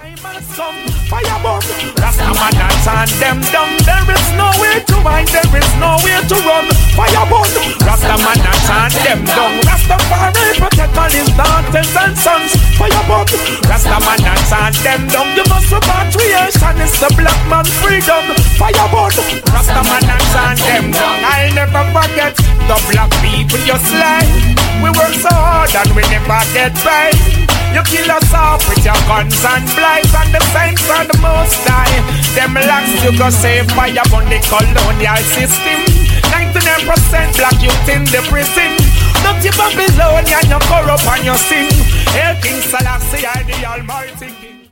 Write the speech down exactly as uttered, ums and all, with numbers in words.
Some firebomb, Rastaman and sand them down. There is nowhere to hide, there is nowhere to run. Firebomb, Rastaman and sand them down. Rastafari protect all his daughters and sons. Firebomb, Rastaman and sand them down. You must repatriation, it's the black man freedom. Firebomb, Rastaman and sand them down. I'll never forget the black people you slay. We work so hard and we never get paid. You kill us off with your guns and blights, and the saints for the most high. Them locks you go save fire on the colonial system. ninety-nine percent black youth in the prison. Not your Babylonian, you corrupt and you sin. Hail King Selassie, I the Almighty.